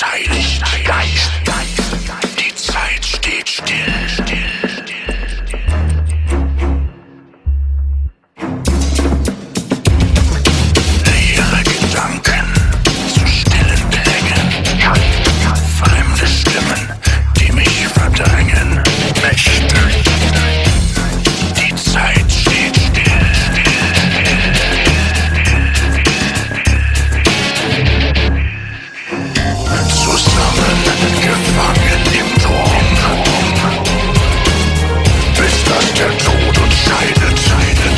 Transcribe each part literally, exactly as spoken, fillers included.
Heiligt Geist, die Zeit steht still. Leere Gedanken zu stillen Klängen, fremde Stimmen, die mich verdrängen. Mächte, die Zeit steht still. Gefangen im Turm, bis dass der Tod uns scheidet, scheidet.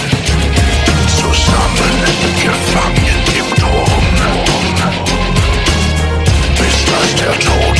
Zusammen gefangen im Turm, bis dass der Tod